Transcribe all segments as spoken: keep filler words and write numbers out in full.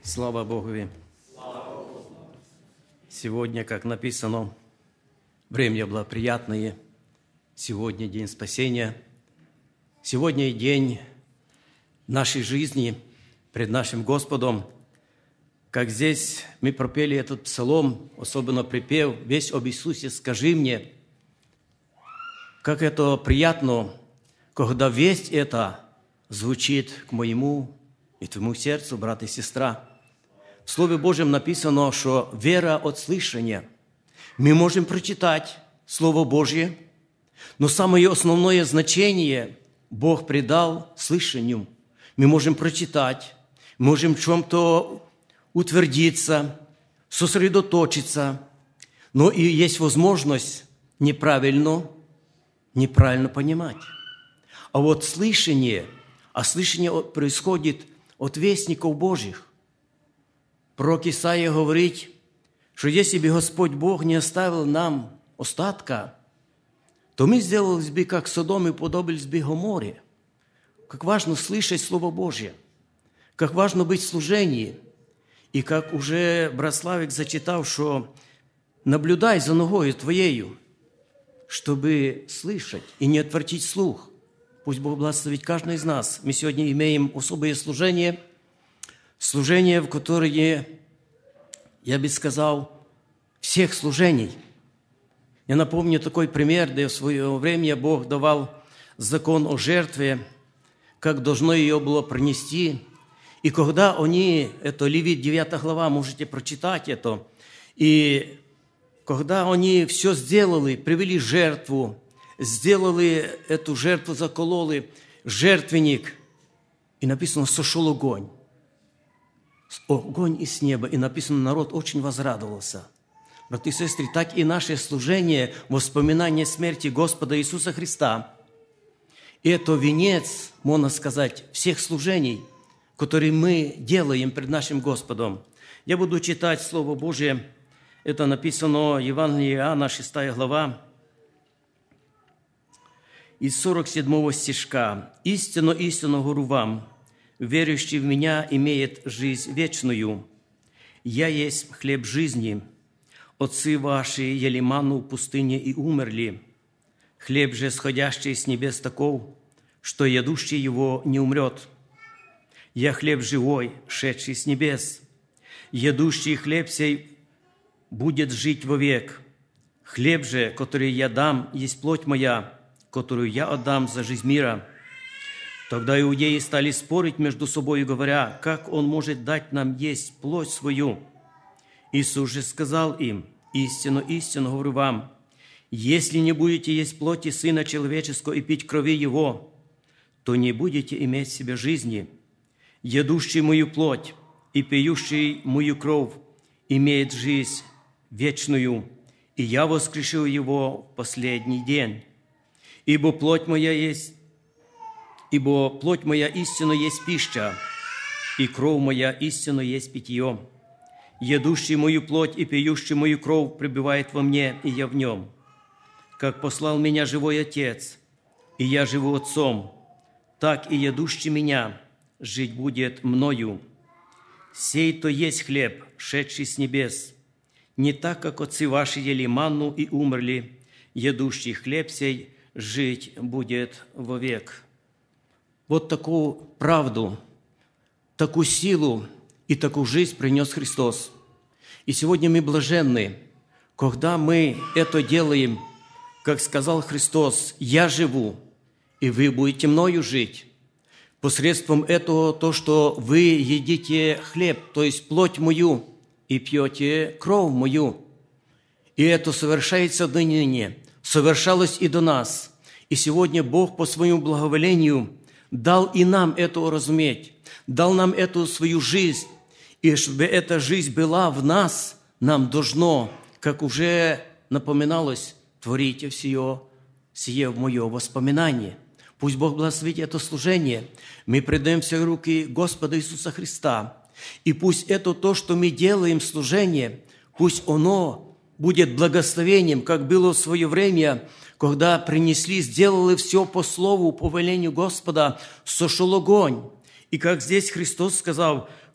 Слава Богу! Сегодня, как написано, время благоприятное. Сегодня день спасения. Сегодня и день нашей жизни пред нашим Господом. Как здесь мы пропели этот псалом, особенно припев «Весь об Иисусе скажи мне». Как это приятно, когда весть эта звучит к моему и твоему сердцу, брат и сестра. В Слове Божьем написано, что вера от слышания. Мы можем прочитать Слово Божье, но самое основное значение Бог придал слышанию. Мы можем прочитать, можем в чем-то утвердиться, сосредоточиться, но и есть возможность неправильно, неправильно понимать. А вот слышание, а слышание происходит от вестников Божьих. Пророк Исаия говорит, что если бы Господь Бог не оставил нам остатка, то мы сделались бы, как Содом, и подобились бы Гоморе. Как важно слышать Слово Божье, как важно быть в служении. И как уже брат Славик зачитал, что наблюдай за ногою твоею, чтобы слышать и не отвратить слух. Пусть Бог благословит каждого из нас. Мы сегодня имеем особое служение, служение, в которое, я бы сказал, всех служений. Я напомню такой пример, где в свое время Бог давал закон о жертве, как должно ее было принести. И когда они, это Левит девятая глава, можете прочитать это, и когда они все сделали, привели жертву, сделали эту жертву, закололи жертвенник, и написано, сошел огонь. Огонь из неба, и написано, народ очень возрадовался. Братья и сестры, так и наше служение, воспоминание смерти Господа Иисуса Христа. И это венец, можно сказать, всех служений, которые мы делаем пред нашим Господом. Я буду читать Слово Божие. Это написано в Евангелии Иоанна, шестая глава, из сорок седьмого стишка. «Истинно, истинно говорю вам, верующий в Меня имеет жизнь вечную. Я есть хлеб жизни. Отцы ваши ели манну в пустыне и умерли. Хлеб же, сходящий с небес, таков, что едущий его не умрет. Я хлеб живой, шедший с небес. Едущий хлеб сей будет жить вовек. Хлеб же, который я дам, есть плоть моя, которую я отдам за жизнь мира». Тогда иудеи стали спорить между собой, говоря, как он может дать нам есть плоть свою? Иисус же сказал им, истинно, истинно говорю вам, если не будете есть плоти Сына Человеческого и пить крови Его, то не будете иметь в себе жизни. Едущий мою плоть и пьющий мою кровь имеет жизнь вечную, и я воскрешу его в последний день. Ибо плоть моя есть, ибо плоть моя истинно есть пища, и кровь моя истинно есть питье. Едущий мою плоть и пьющий мою кровь пребывает во мне, и я в нем. Как послал меня живой Отец, и я живу Отцом, так и едущий меня жить будет мною. Сей то есть хлеб, шедший с небес. Не так, как отцы ваши ели манну и умерли, едущий хлеб сей жить будет вовек». Вот такую правду, такую силу и такую жизнь принес Христос. И сегодня мы блаженны, когда мы это делаем, как сказал Христос, «Я живу, и вы будете мною жить». Посредством этого то, что вы едите хлеб, то есть плоть мою, и пьете кровь мою. И это совершается до ныне, совершалось и до нас. И сегодня Бог по своему благоволению дал и нам это уразуметь, дал нам эту свою жизнь. И чтобы эта жизнь была в нас, нам должно, как уже напоминалось, творите все сие в мое воспоминание. Пусть Бог благословит это служение. Мы предаем все в руки Господа Иисуса Христа. И пусть это то, что мы делаем, служение, пусть оно будет благословением, как было в свое время, когда принесли, сделали все по слову, по велению Господа, сошел огонь. И как здесь Христос сказал,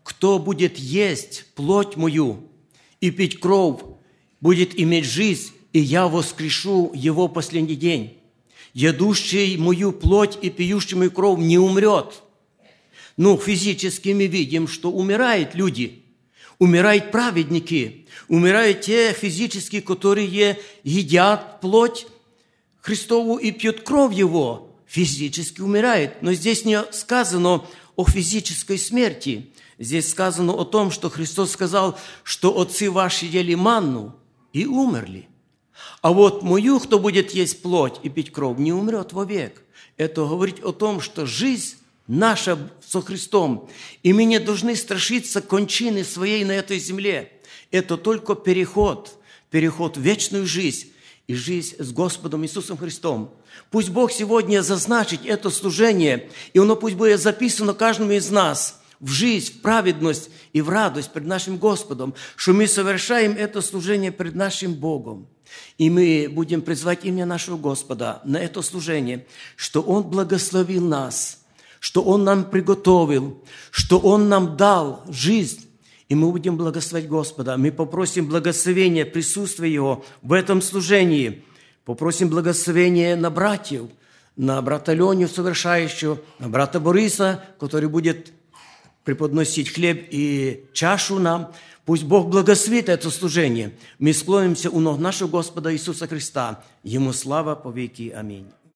кто будет есть плоть мою и пить кровь, будет иметь жизнь, и я воскрешу его в последний день. Ядущий мою плоть и пьющий мою кровь не умрет». Ну, физически мы видим, что умирают люди, умирают праведники, умирают те физически, которые едят плоть Христову и пьют кровь Его, физически умирают. Но здесь не сказано о физической смерти. Здесь сказано о том, что Христос сказал, что отцы ваши ели манну и умерли. А вот мою, кто будет есть плоть и пить кровь, не умрет вовек. Это говорит о том, что жизнь наша со Христом, и мы не должны страшиться кончины своей на этой земле. Это только переход, переход в вечную жизнь и жизнь с Господом Иисусом Христом. Пусть Бог сегодня зазначит это служение, и оно пусть будет записано каждому из нас в жизнь, в праведность и в радость пред нашим Господом, что мы совершаем это служение пред нашим Богом. И мы будем призвать имя нашего Господа на это служение, что Он благословил нас, что Он нам приготовил, что Он нам дал жизнь, и мы будем благословить Господа. Мы попросим благословения, присутствия Его в этом служении. Попросим благословения на братьев, на брата Леню совершающего, на брата Бориса, который будет преподносить хлеб и чашу нам. Пусть Бог благословит это служение. Мы склонимся у ног нашего Господа Иисуса Христа. Ему слава по веки. Аминь.